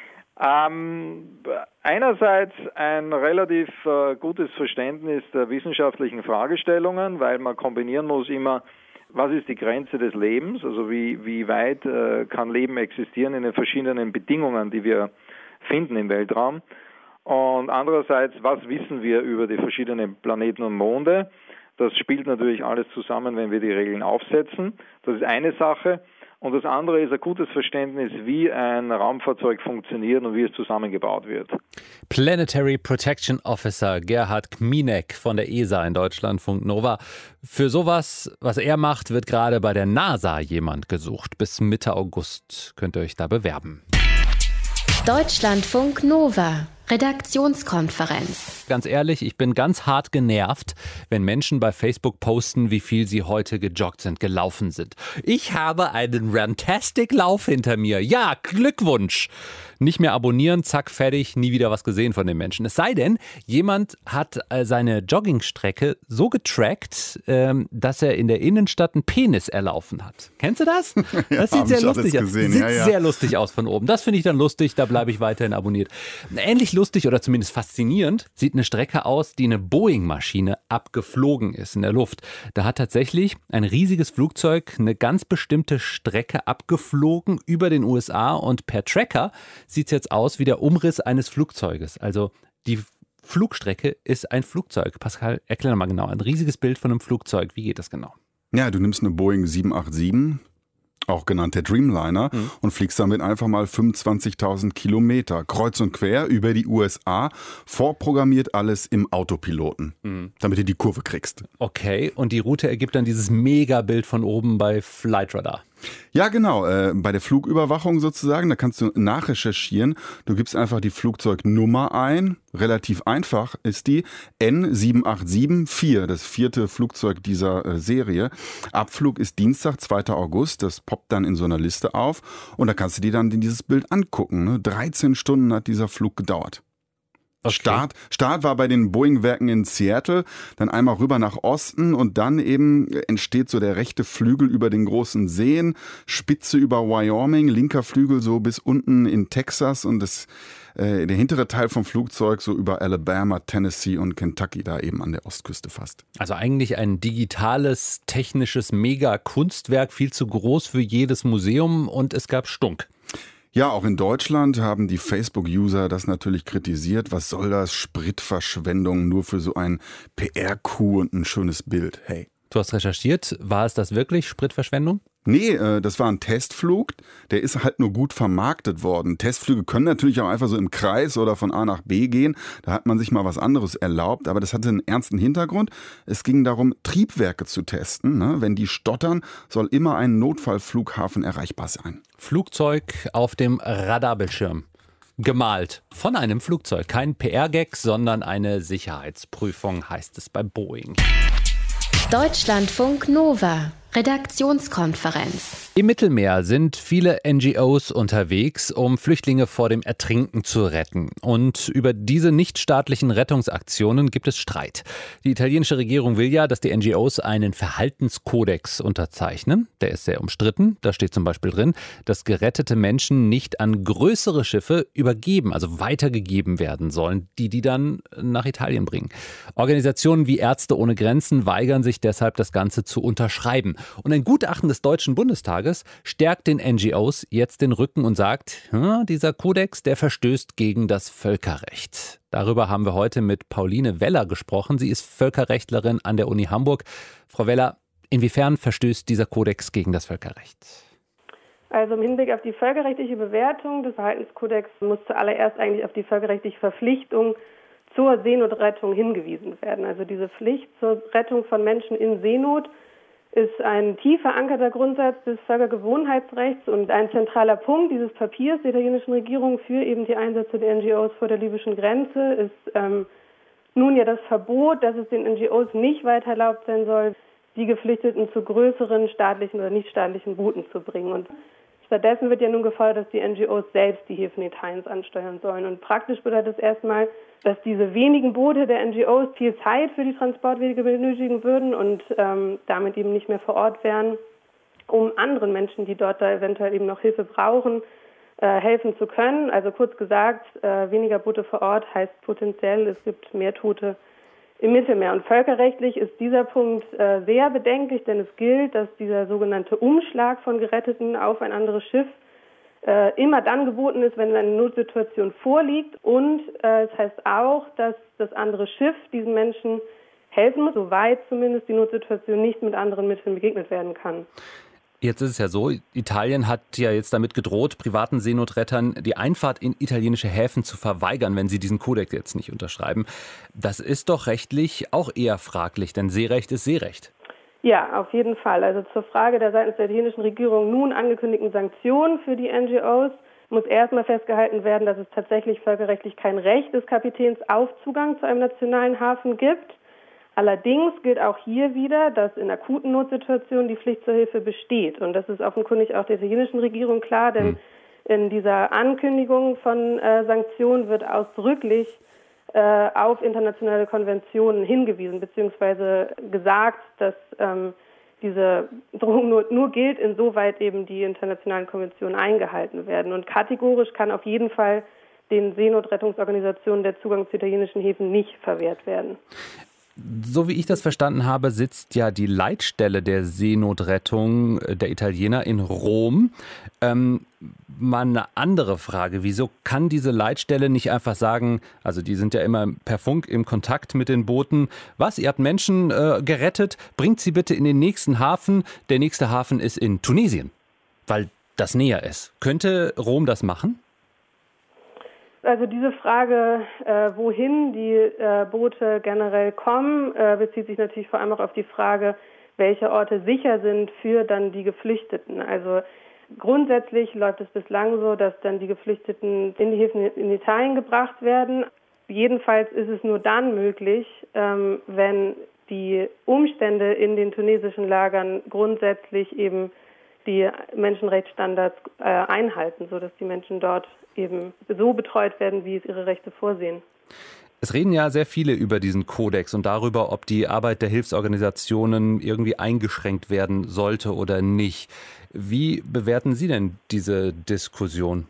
Einerseits ein relativ gutes Verständnis der wissenschaftlichen Fragestellungen, weil man kombinieren muss immer, was ist die Grenze des Lebens, also wie weit kann Leben existieren in den verschiedenen Bedingungen, die wir finden im Weltraum. Und andererseits, was wissen wir über die verschiedenen Planeten und Monde? Das spielt natürlich alles zusammen, wenn wir die Regeln aufsetzen. Das ist eine Sache. Und das andere ist ein gutes Verständnis, wie ein Raumfahrzeug funktioniert und wie es zusammengebaut wird. Planetary Protection Officer Gerhard Kminek von der ESA in Deutschlandfunk Nova. Für sowas, was er macht, wird gerade bei der NASA jemand gesucht. Bis Mitte August könnt ihr euch da bewerben. Deutschlandfunk Nova. Redaktionskonferenz. Ganz ehrlich, ich bin ganz hart genervt, wenn Menschen bei Facebook posten, wie viel sie heute gejoggt sind, gelaufen sind. Ich habe einen Rantastic-Lauf hinter mir. Ja, Glückwunsch! Nicht mehr abonnieren, zack, fertig, nie wieder was gesehen von den Menschen. Es sei denn, jemand hat seine Joggingstrecke so getrackt, dass er in der Innenstadt einen Penis erlaufen hat. Kennst du das? Das sieht sehr lustig aus. Sieht sehr lustig aus von oben. Das finde ich dann lustig, da bleibe ich weiterhin abonniert. Ähnlich lustig oder zumindest faszinierend sieht eine Strecke aus, die eine Boeing-Maschine abgeflogen ist in der Luft. Da hat tatsächlich ein riesiges Flugzeug eine ganz bestimmte Strecke abgeflogen über den USA und per Tracker sieht es jetzt aus wie der Umriss eines Flugzeuges. Also die Flugstrecke ist ein Flugzeug. Pascal, erklär mal genau. Ein riesiges Bild von einem Flugzeug. Wie geht das genau? Ja, du nimmst eine Boeing 787, auch genannt der Dreamliner, und fliegst damit einfach mal 25.000 Kilometer kreuz und quer über die USA, vorprogrammiert alles im Autopiloten, damit du die Kurve kriegst. Okay, und die Route ergibt dann dieses Megabild von oben bei Flightradar. Ja, genau. Bei der Flugüberwachung sozusagen, da kannst du nachrecherchieren. Du gibst einfach die Flugzeugnummer ein. Relativ einfach ist die N7874, das 4. Flugzeug dieser Serie. Abflug ist Dienstag, 2. August. Das poppt dann in so einer Liste auf. Und da kannst du dir dann dieses Bild angucken. Ne? 13 Stunden hat dieser Flug gedauert. Okay. Start war bei den Boeing-Werken in Seattle, dann einmal rüber nach Osten und dann eben entsteht so der rechte Flügel über den großen Seen, Spitze über Wyoming, linker Flügel so bis unten in Texas und der hintere Teil vom Flugzeug so über Alabama, Tennessee und Kentucky, da eben an der Ostküste fast. Also eigentlich ein digitales, technisches Mega-Kunstwerk, viel zu groß für jedes Museum und es gab Stunk. Ja, auch in Deutschland haben die Facebook-User das natürlich kritisiert. Was soll das? Spritverschwendung nur für so ein PR-Coup und ein schönes Bild. Hey. Du hast recherchiert. War es das wirklich, Spritverschwendung? Nee, das war ein Testflug, der ist halt nur gut vermarktet worden. Testflüge können natürlich auch einfach so im Kreis oder von A nach B gehen. Da hat man sich mal was anderes erlaubt, aber das hatte einen ernsten Hintergrund. Es ging darum, Triebwerke zu testen. Ne? Wenn die stottern, soll immer ein Notfallflughafen erreichbar sein. Flugzeug auf dem Radarbildschirm. Gemalt von einem Flugzeug. Kein PR-Gag, sondern eine Sicherheitsprüfung, heißt es bei Boeing. Deutschlandfunk Nova. Redaktionskonferenz. Im Mittelmeer sind viele NGOs unterwegs, um Flüchtlinge vor dem Ertrinken zu retten. Und über diese nichtstaatlichen Rettungsaktionen gibt es Streit. Die italienische Regierung will ja, dass die NGOs einen Verhaltenskodex unterzeichnen. Der ist sehr umstritten. Da steht zum Beispiel drin, dass gerettete Menschen nicht an größere Schiffe übergeben, also weitergegeben werden sollen, die dann nach Italien bringen. Organisationen wie Ärzte ohne Grenzen weigern sich deshalb, das Ganze zu unterschreiben. Und ein Gutachten des Deutschen Bundestages stärkt den NGOs jetzt den Rücken und sagt, dieser Kodex, der verstößt gegen das Völkerrecht. Darüber haben wir heute mit Pauline Weller gesprochen. Sie ist Völkerrechtlerin an der Uni Hamburg. Frau Weller, inwiefern verstößt dieser Kodex gegen das Völkerrecht? Also im Hinblick auf die völkerrechtliche Bewertung des Verhaltenskodex muss zuallererst eigentlich auf die völkerrechtliche Verpflichtung zur Seenotrettung hingewiesen werden. Also diese Pflicht zur Rettung von Menschen in Seenot ist ein tief verankerter Grundsatz des Völkergewohnheitsrechts und ein zentraler Punkt dieses Papiers der italienischen Regierung für eben die Einsätze der NGOs vor der libyschen Grenze ist nun ja das Verbot, dass es den NGOs nicht weiter erlaubt sein soll, die Geflüchteten zu größeren staatlichen oder nichtstaatlichen Routen zu bringen. Und stattdessen wird ja nun gefordert, dass die NGOs selbst die Häfen Italiens ansteuern sollen. Und praktisch bedeutet das erstmal, dass diese wenigen Boote der NGOs viel Zeit für die Transportwege benötigen würden und damit eben nicht mehr vor Ort wären, um anderen Menschen, die dort da eventuell eben noch Hilfe brauchen, helfen zu können. Also kurz gesagt, weniger Boote vor Ort heißt potenziell, es gibt mehr Tote im Mittelmeer. Und völkerrechtlich ist dieser Punkt sehr bedenklich, denn es gilt, dass dieser sogenannte Umschlag von Geretteten auf ein anderes Schiff immer dann geboten ist, wenn eine Notsituation vorliegt. Und es heißt auch, dass das andere Schiff diesen Menschen helfen muss, soweit zumindest die Notsituation nicht mit anderen Mitteln begegnet werden kann. Jetzt ist es ja so, Italien hat ja jetzt damit gedroht, privaten Seenotrettern die Einfahrt in italienische Häfen zu verweigern, wenn sie diesen Kodex jetzt nicht unterschreiben. Das ist doch rechtlich auch eher fraglich, denn Seerecht ist Seerecht. Ja, auf jeden Fall. Also zur Frage der seitens der italienischen Regierung nun angekündigten Sanktionen für die NGOs muss erstmal festgehalten werden, dass es tatsächlich völkerrechtlich kein Recht des Kapitäns auf Zugang zu einem nationalen Hafen gibt. Allerdings gilt auch hier wieder, dass in akuten Notsituationen die Pflicht zur Hilfe besteht. Und das ist offenkundig auch der italienischen Regierung klar, denn in dieser Ankündigung von Sanktionen wird ausdrücklich auf internationale Konventionen hingewiesen, beziehungsweise gesagt, dass diese Drohung nur gilt, insoweit eben die internationalen Konventionen eingehalten werden. Und kategorisch kann auf jeden Fall den Seenotrettungsorganisationen der Zugang zu italienischen Häfen nicht verwehrt werden. So wie ich das verstanden habe, sitzt ja die Leitstelle der Seenotrettung der Italiener in Rom. Mal eine andere Frage. Wieso kann diese Leitstelle nicht einfach sagen, also die sind ja immer per Funk im Kontakt mit den Booten, was, ihr habt Menschen gerettet, bringt sie bitte in den nächsten Hafen. Der nächste Hafen ist in Tunesien, weil das näher ist. Könnte Rom das machen? Also diese Frage, wohin die Boote generell kommen, bezieht sich natürlich vor allem auch auf die Frage, welche Orte sicher sind für dann die Geflüchteten. Also grundsätzlich läuft es bislang so, dass dann die Geflüchteten in die Häfen in Italien gebracht werden. Jedenfalls ist es nur dann möglich, wenn die Umstände in den tunesischen Lagern grundsätzlich eben die Menschenrechtsstandards einhalten, sodass die Menschen dort eben so betreut werden, wie es ihre Rechte vorsehen. Es reden ja sehr viele über diesen Kodex und darüber, ob die Arbeit der Hilfsorganisationen irgendwie eingeschränkt werden sollte oder nicht. Wie bewerten Sie denn diese Diskussion?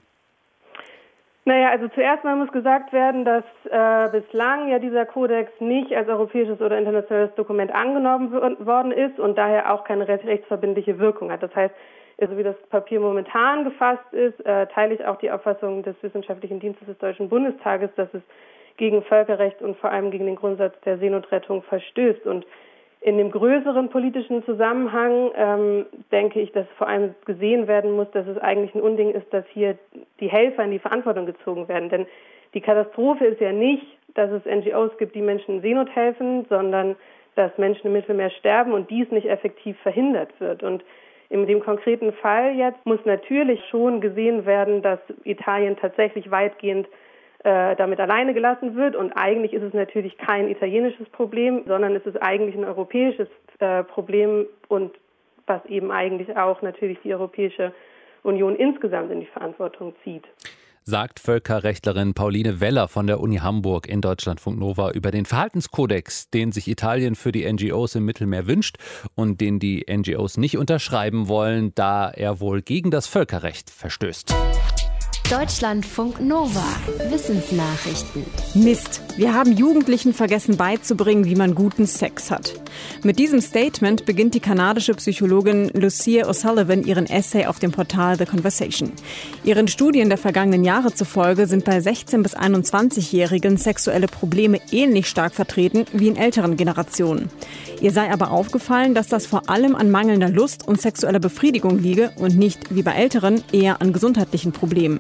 Naja, also zuerst mal muss gesagt werden, dass bislang ja dieser Kodex nicht als europäisches oder internationales Dokument angenommen worden ist und daher auch keine rechtsverbindliche Wirkung hat. Das heißt, so wie das Papier momentan gefasst ist, teile ich auch die Auffassung des Wissenschaftlichen Dienstes des Deutschen Bundestages, dass es gegen Völkerrecht und vor allem gegen den Grundsatz der Seenotrettung verstößt. Und in dem größeren politischen Zusammenhang denke ich, dass vor allem gesehen werden muss, dass es eigentlich ein Unding ist, dass hier die Helfer in die Verantwortung gezogen werden. Denn die Katastrophe ist ja nicht, dass es NGOs gibt, die Menschen in Seenot helfen, sondern dass Menschen im Mittelmeer sterben und dies nicht effektiv verhindert wird. Und in dem konkreten Fall jetzt muss natürlich schon gesehen werden, dass Italien tatsächlich weitgehend damit alleine gelassen wird. Und eigentlich ist es natürlich kein italienisches Problem, sondern es ist eigentlich ein europäisches Problem und was eben eigentlich auch natürlich die Europäische Union insgesamt in die Verantwortung zieht. Sagt Völkerrechtlerin Pauline Weller von der Uni Hamburg in Deutschlandfunk Nova über den Verhaltenskodex, den sich Italien für die NGOs im Mittelmeer wünscht und den die NGOs nicht unterschreiben wollen, da er wohl gegen das Völkerrecht verstößt. Deutschlandfunk Nova. Wissensnachrichten. Mist, wir haben Jugendlichen vergessen beizubringen, wie man guten Sex hat. Mit diesem Statement beginnt die kanadische Psychologin Lucia O'Sullivan ihren Essay auf dem Portal The Conversation. Ihren Studien der vergangenen Jahre zufolge sind bei 16- bis 21-Jährigen sexuelle Probleme ähnlich stark vertreten wie in älteren Generationen. Ihr sei aber aufgefallen, dass das vor allem an mangelnder Lust und sexueller Befriedigung liege und nicht, wie bei Älteren, eher an gesundheitlichen Problemen.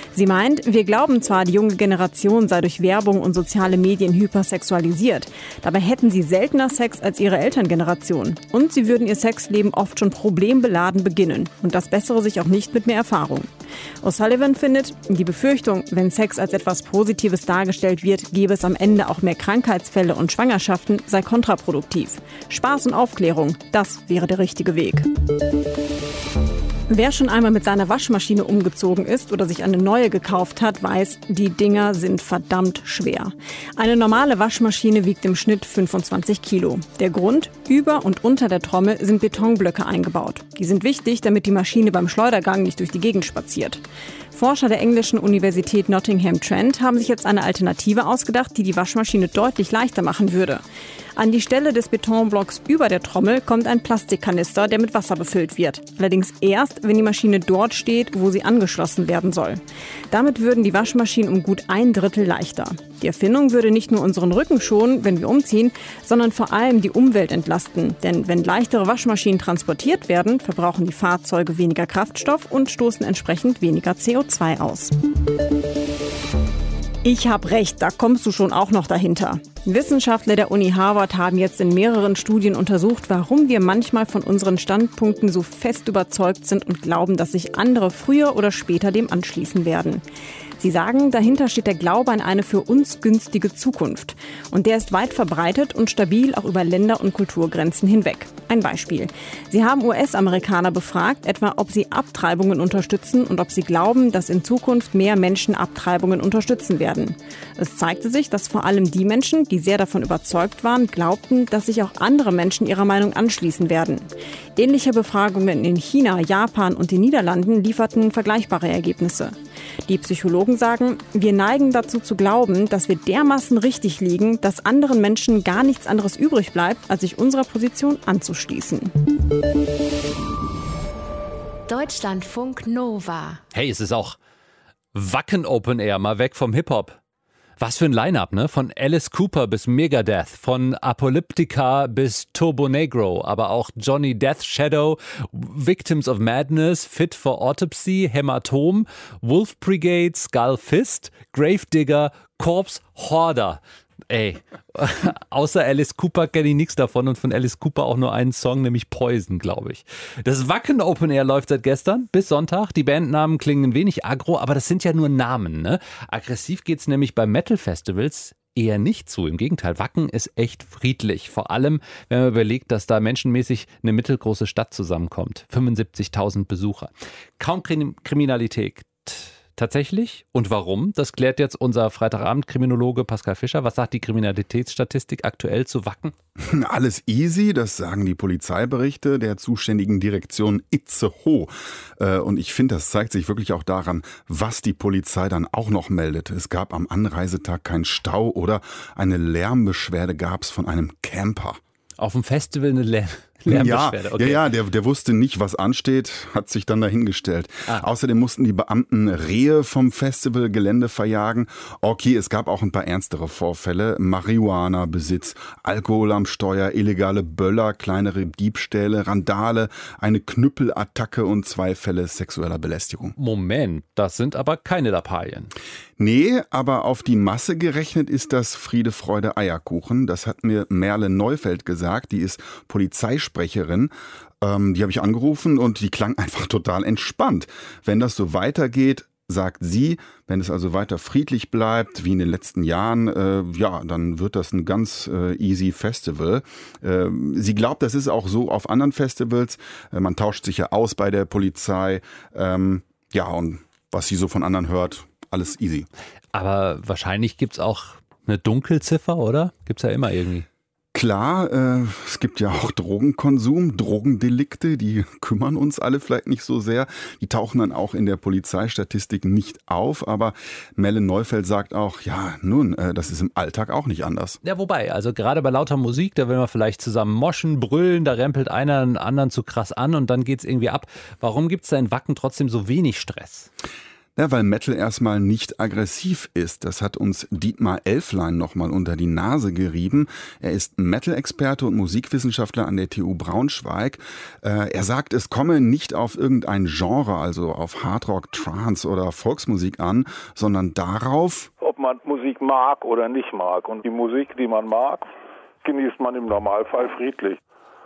Sie meint, wir glauben zwar, die junge Generation sei durch Werbung und soziale Medien hypersexualisiert. Dabei hätten sie seltener Sex als ihre Elterngeneration. Und sie würden ihr Sexleben oft schon problembeladen beginnen. Und das bessere sich auch nicht mit mehr Erfahrung. O'Sullivan findet, die Befürchtung, wenn Sex als etwas Positives dargestellt wird, gebe es am Ende auch mehr Krankheitsfälle und Schwangerschaften, sei kontraproduktiv. Spaß und Aufklärung, das wäre der richtige Weg. Wer schon einmal mit seiner Waschmaschine umgezogen ist oder sich eine neue gekauft hat, weiß, die Dinger sind verdammt schwer. Eine normale Waschmaschine wiegt im Schnitt 25 Kilo. Der Grund? Über und unter der Trommel sind Betonblöcke eingebaut. Die sind wichtig, damit die Maschine beim Schleudergang nicht durch die Gegend spaziert. Forscher der englischen Universität Nottingham Trent haben sich jetzt eine Alternative ausgedacht, die die Waschmaschine deutlich leichter machen würde. An die Stelle des Betonblocks über der Trommel kommt ein Plastikkanister, der mit Wasser befüllt wird. Allerdings erst, wenn die Maschine dort steht, wo sie angeschlossen werden soll. Damit würden die Waschmaschinen um gut 1/3 leichter. Die Erfindung würde nicht nur unseren Rücken schonen, wenn wir umziehen, sondern vor allem die Umwelt entlasten. Denn wenn leichtere Waschmaschinen transportiert werden, verbrauchen die Fahrzeuge weniger Kraftstoff und stoßen entsprechend weniger CO2 aus. Ich habe recht, da kommst du schon auch noch dahinter. Wissenschaftler der Uni Harvard haben jetzt in mehreren Studien untersucht, warum wir manchmal von unseren Standpunkten so fest überzeugt sind und glauben, dass sich andere früher oder später dem anschließen werden. Sie sagen, dahinter steht der Glaube an eine für uns günstige Zukunft. Und der ist weit verbreitet und stabil auch über Länder- und Kulturgrenzen hinweg. Ein Beispiel. Sie haben US-Amerikaner befragt, etwa ob sie Abtreibungen unterstützen und ob sie glauben, dass in Zukunft mehr Menschen Abtreibungen unterstützen werden. Es zeigte sich, dass vor allem die Menschen, die sehr davon überzeugt waren, glaubten, dass sich auch andere Menschen ihrer Meinung anschließen werden. Ähnliche Befragungen in China, Japan und den Niederlanden lieferten vergleichbare Ergebnisse. Die Psychologen sagen, wir neigen dazu zu glauben, dass wir dermaßen richtig liegen, dass anderen Menschen gar nichts anderes übrig bleibt, als sich unserer Position anzuschließen. Deutschlandfunk Nova. Hey, es ist auch Wacken Open Air, mal weg vom Hip-Hop. Was für ein Line-Up, ne? Von Alice Cooper bis Megadeth, von Apocalyptica bis Turbo Negro, aber auch Johnny Death Shadow, Victims of Madness, Fit for Autopsy, Hämatom, Wolf Brigade, Skull Fist, Gravedigger, Corpse Hoarder. Ey, außer Alice Cooper kenne ich nichts davon und von Alice Cooper auch nur einen Song, nämlich Poison, glaube ich. Das Wacken Open Air läuft seit gestern bis Sonntag. Die Bandnamen klingen ein wenig aggro, aber das sind ja nur Namen, ne? Aggressiv geht's nämlich bei Metal-Festivals eher nicht zu. Im Gegenteil, Wacken ist echt friedlich. Vor allem, wenn man überlegt, dass da menschenmäßig eine mittelgroße Stadt zusammenkommt. 75.000 Besucher. Kaum Kriminalität. Tatsächlich? Und warum? Das klärt jetzt unser Freitagabend-Kriminologe Pascal Fischer. Was sagt die Kriminalitätsstatistik aktuell zu Wacken? Alles easy, das sagen die Polizeiberichte der zuständigen Direktion Itzehoe. Und ich finde, das zeigt sich wirklich auch daran, was die Polizei dann auch noch meldet. Es gab am Anreisetag keinen Stau oder eine Lärmbeschwerde gab es von einem Camper. Auf dem Festival eine Lärmbeschwerde. Okay. Ja, der wusste nicht, was ansteht, hat sich dann dahingestellt. Außerdem mussten die Beamten Rehe vom Festivalgelände verjagen. Okay, es gab auch ein paar ernstere Vorfälle. Marihuana-Besitz, Alkohol am Steuer, illegale Böller, kleinere Diebstähle, Randale, eine Knüppelattacke und 2 Fälle sexueller Belästigung. Moment, das sind aber keine Lappalien. Nee, aber auf die Masse gerechnet ist das Friede, Freude, Eierkuchen. Das hat mir Merle Neufeld gesagt, die ist Polizeisprecherin. Die habe ich angerufen und die klang einfach total entspannt. Wenn das so weitergeht, sagt sie, wenn es also weiter friedlich bleibt, wie in den letzten Jahren, dann wird das ein ganz easy Festival. Sie glaubt, das ist auch so auf anderen Festivals. Man tauscht sich ja aus bei der Polizei. Und was sie so von anderen hört, alles easy. Aber wahrscheinlich gibt's auch eine Dunkelziffer, oder? Gibt's ja immer irgendwie. Klar, es gibt ja auch Drogenkonsum, Drogendelikte, die kümmern uns alle vielleicht nicht so sehr. Die tauchen dann auch in der Polizeistatistik nicht auf. Aber Merle Neufeld sagt auch, das ist im Alltag auch nicht anders. Ja, wobei, also gerade bei lauter Musik, da will man vielleicht zusammen moschen, brüllen, da rempelt einer den anderen zu krass an und dann geht's irgendwie ab. Warum gibt's da in Wacken trotzdem so wenig Stress? Ja, weil Metal erstmal nicht aggressiv ist. Das hat uns Dietmar Elflein nochmal unter die Nase gerieben. Er ist Metal-Experte und Musikwissenschaftler an der TU Braunschweig. Er sagt, es komme nicht auf irgendein Genre, also auf Hardrock, Trance oder Volksmusik an, sondern darauf, ob man Musik mag oder nicht mag. Und die Musik, die man mag, genießt man im Normalfall friedlich.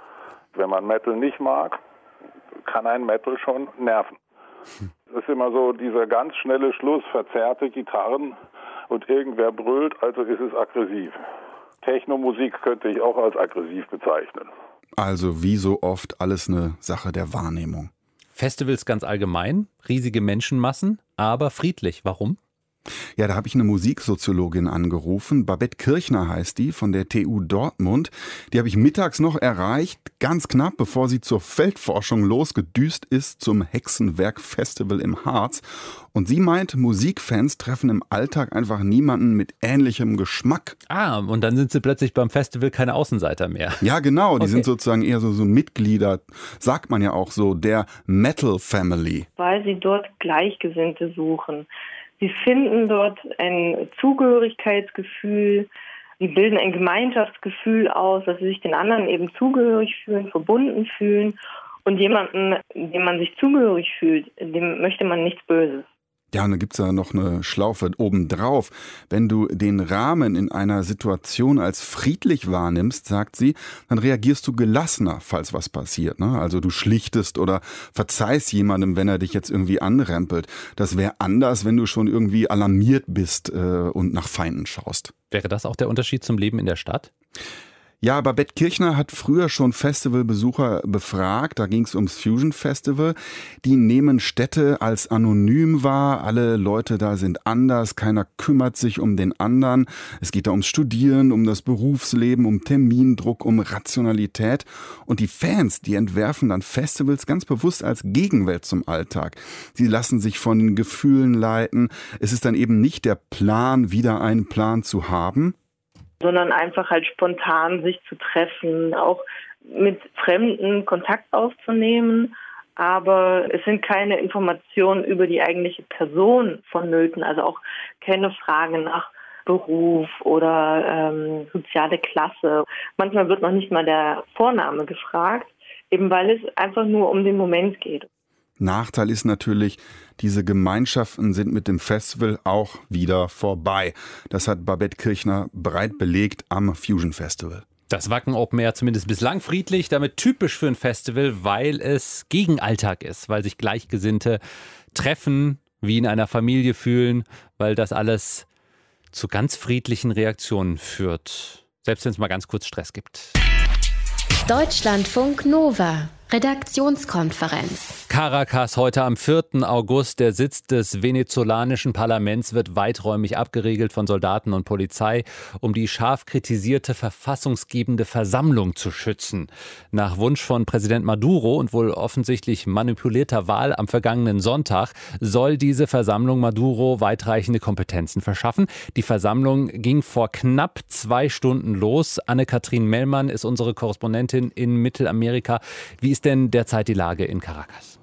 Wenn man Metal nicht mag, kann ein Metal schon nerven. Es ist immer so dieser ganz schnelle Schluss, verzerrte Gitarren und irgendwer brüllt, also ist es aggressiv. Technomusik könnte ich auch als aggressiv bezeichnen. Also wie so oft alles eine Sache der Wahrnehmung. Festivals ganz allgemein, riesige Menschenmassen, aber friedlich. Warum? Ja, da habe ich eine Musiksoziologin angerufen. Babette Kirchner heißt die, von der TU Dortmund. Die habe ich mittags noch erreicht, ganz knapp, bevor sie zur Feldforschung losgedüst ist zum Hexenwerk-Festival im Harz. Und sie meint, Musikfans treffen im Alltag einfach niemanden mit ähnlichem Geschmack. Ah, und dann sind sie plötzlich beim Festival keine Außenseiter mehr. Ja, genau. Die sind sozusagen eher so Mitglieder, sagt man ja auch so, der Metal Family. Weil sie dort Gleichgesinnte suchen. Sie finden dort ein Zugehörigkeitsgefühl, sie bilden ein Gemeinschaftsgefühl aus, dass sie sich den anderen eben zugehörig fühlen, verbunden fühlen. Und jemanden, dem man sich zugehörig fühlt, dem möchte man nichts Böses. Ja, und dann gibt's ja noch eine Schlaufe obendrauf. Wenn du den Rahmen in einer Situation als friedlich wahrnimmst, sagt sie, dann reagierst du gelassener, falls was passiert. Ne? Also du schlichtest oder verzeihst jemandem, wenn er dich jetzt irgendwie anrempelt. Das wäre anders, wenn du schon irgendwie alarmiert bist und nach Feinden schaust. Wäre das auch der Unterschied zum Leben in der Stadt? Ja, Babette Kirchner hat früher schon Festivalbesucher befragt, da ging es ums Fusion Festival. Die nehmen Städte als anonym wahr, alle Leute da sind anders, keiner kümmert sich um den anderen. Es geht da ums Studieren, um das Berufsleben, um Termindruck, um Rationalität. Und die Fans, die entwerfen dann Festivals ganz bewusst als Gegenwelt zum Alltag. Sie lassen sich von den Gefühlen leiten. Es ist dann eben nicht der Plan, wieder einen Plan zu haben, sondern einfach halt spontan sich zu treffen, auch mit Fremden Kontakt aufzunehmen. Aber es sind keine Informationen über die eigentliche Person vonnöten, also auch keine Frage nach Beruf oder soziale Klasse. Manchmal wird noch nicht mal der Vorname gefragt, eben weil es einfach nur um den Moment geht. Nachteil ist natürlich, diese Gemeinschaften sind mit dem Festival auch wieder vorbei. Das hat Babette Kirchner breit belegt am Fusion Festival. Das Wacken Open Air zumindest bislang friedlich, damit typisch für ein Festival, weil es gegen Alltag ist, weil sich Gleichgesinnte treffen, wie in einer Familie fühlen, weil das alles zu ganz friedlichen Reaktionen führt, selbst wenn es mal ganz kurz Stress gibt. Deutschlandfunk Nova. Redaktionskonferenz. Caracas heute am 4. August. Der Sitz des venezolanischen Parlaments wird weiträumig abgeriegelt von Soldaten und Polizei, um die scharf kritisierte verfassungsgebende Versammlung zu schützen. Nach Wunsch von Präsident Maduro und wohl offensichtlich manipulierter Wahl am vergangenen Sonntag soll diese Versammlung Maduro weitreichende Kompetenzen verschaffen. Die Versammlung ging vor knapp 2 Stunden los. Anne-Kathrin Mellmann ist unsere Korrespondentin in Mittelamerika. Wie ist denn derzeit die Lage in Caracas?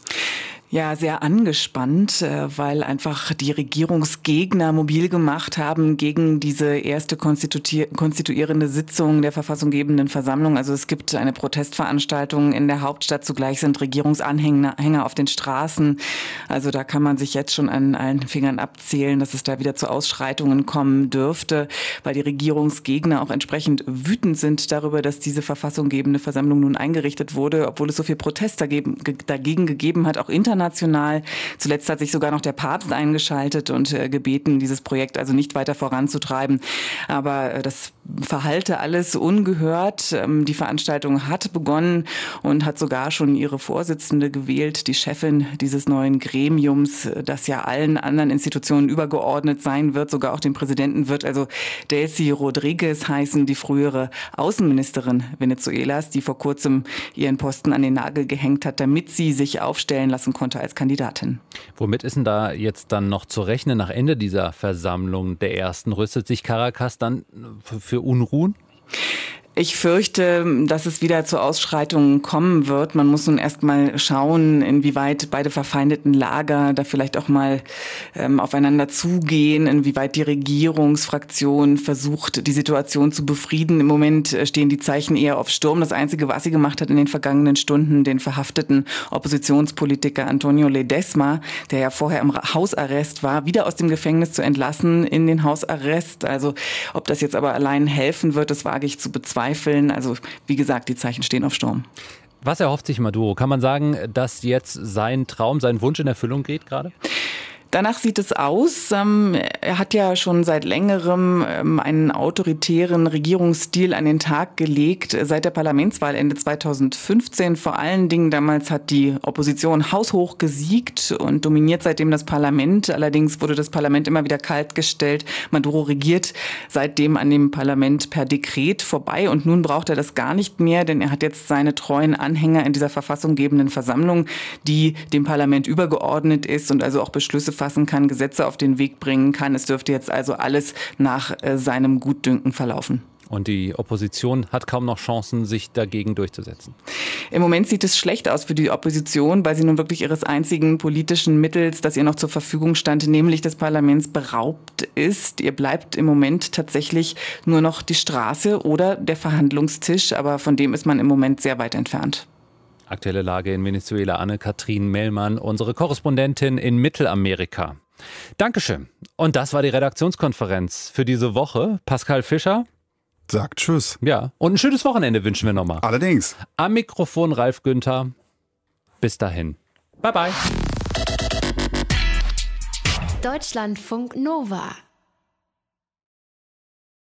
Ja, sehr angespannt, weil einfach die Regierungsgegner mobil gemacht haben gegen diese erste konstituierende Sitzung der verfassunggebenden Versammlung. Also es gibt eine Protestveranstaltung in der Hauptstadt. Zugleich sind Regierungsanhänger auf den Straßen. Also da kann man sich jetzt schon an allen Fingern abzählen, dass es da wieder zu Ausschreitungen kommen dürfte, weil die Regierungsgegner auch entsprechend wütend sind darüber, dass diese verfassunggebende Versammlung nun eingerichtet wurde, obwohl es so viel Protest dagegen gegeben hat, auch international. Zuletzt hat sich sogar noch der Papst eingeschaltet und gebeten, dieses Projekt also nicht weiter voranzutreiben. Aber das verhallte alles ungehört. Die Veranstaltung hat begonnen und hat sogar schon ihre Vorsitzende gewählt, die Chefin dieses neuen Gremiums, das ja allen anderen Institutionen übergeordnet sein wird, sogar auch dem Präsidenten wird also Delcy Rodriguez heißen, die frühere Außenministerin Venezuelas, die vor kurzem ihren Posten an den Nagel gehängt hat, damit sie sich aufstellen lassen konnte als Kandidatin. Womit ist denn da jetzt dann noch zu rechnen nach Ende dieser Versammlung der ersten? Rüstet sich Caracas dann für Unruhen? Ich fürchte, dass es wieder zu Ausschreitungen kommen wird. Man muss nun erst mal schauen, inwieweit beide verfeindeten Lager da vielleicht auch mal aufeinander zugehen, inwieweit die Regierungsfraktion versucht, die Situation zu befrieden. Im Moment stehen die Zeichen eher auf Sturm. Das Einzige, was sie gemacht hat in den vergangenen Stunden, den verhafteten Oppositionspolitiker Antonio Ledesma, der ja vorher im Hausarrest war, wieder aus dem Gefängnis zu entlassen in den Hausarrest. Also ob das jetzt aber allein helfen wird, das wage ich zu bezweifeln. Also wie gesagt, die Zeichen stehen auf Sturm. Was erhofft sich Maduro? Kann man sagen, dass jetzt sein Traum, sein Wunsch in Erfüllung geht gerade? Danach sieht es aus. Er hat ja schon seit längerem einen autoritären Regierungsstil an den Tag gelegt, seit der Parlamentswahl Ende 2015. Vor allen Dingen damals hat die Opposition haushoch gesiegt und dominiert seitdem das Parlament. Allerdings wurde das Parlament immer wieder kaltgestellt. Maduro regiert seitdem an dem Parlament per Dekret vorbei und nun braucht er das gar nicht mehr, denn er hat jetzt seine treuen Anhänger in dieser verfassunggebenden Versammlung, die dem Parlament übergeordnet ist und also auch Beschlüsse fassen kann, Gesetze auf den Weg bringen kann. Es dürfte jetzt also alles nach seinem Gutdünken verlaufen. Und die Opposition hat kaum noch Chancen, sich dagegen durchzusetzen. Im Moment sieht es schlecht aus für die Opposition, weil sie nun wirklich ihres einzigen politischen Mittels, das ihr noch zur Verfügung stand, nämlich des Parlaments, beraubt ist. Ihr bleibt im Moment tatsächlich nur noch die Straße oder der Verhandlungstisch, aber von dem ist man im Moment sehr weit entfernt. Aktuelle Lage in Venezuela, Anne-Kathrin Mellmann, unsere Korrespondentin in Mittelamerika. Dankeschön. Und das war die Redaktionskonferenz für diese Woche. Pascal Fischer sagt Tschüss. Ja, und ein schönes Wochenende wünschen wir nochmal. Allerdings. Am Mikrofon Ralf Günther. Bis dahin. Bye bye. Deutschlandfunk Nova.